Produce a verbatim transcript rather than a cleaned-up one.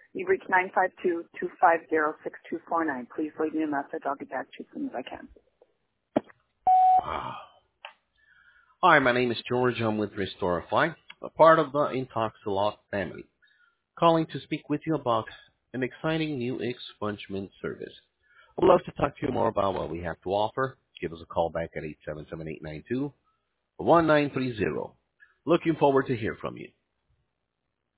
You've reached nine five two, two five zero, six two four nine. Please leave me a message. I'll get back to you as soon as I can. Wow. Hi, my name is George. I'm with Restorify, a part of the Intoxilot family, calling to speak with you about an exciting new expungement service. I'd love to talk to you more about what we have to offer. Give us a call back at eight seven seven, eight nine two, one nine three zero. Looking forward to hear from you.